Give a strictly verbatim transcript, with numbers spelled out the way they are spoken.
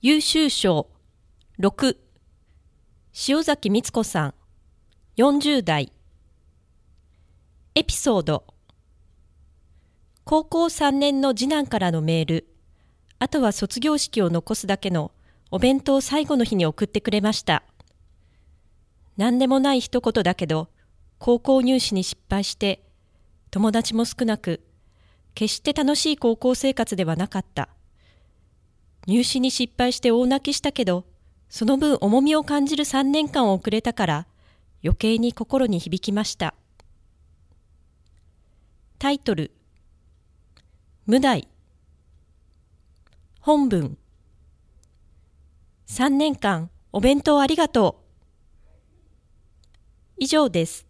優秀賞ろく、塩崎光子さん、よんじゅう代。エピソード。高校さんねんの次男からのメール。あとは卒業式を残すだけのお弁当を最後の日に送ってくれました。何でもない一言だけど、高校入試に失敗して、友達も少なく、決して楽しい高校生活ではなかった。入試に失敗して大泣きしたけど、その分重みを感じるさんねんかんを送れたから余計に心に響きました。タイトル。無題。本文。さんねんかんお弁当ありがとう。以上です。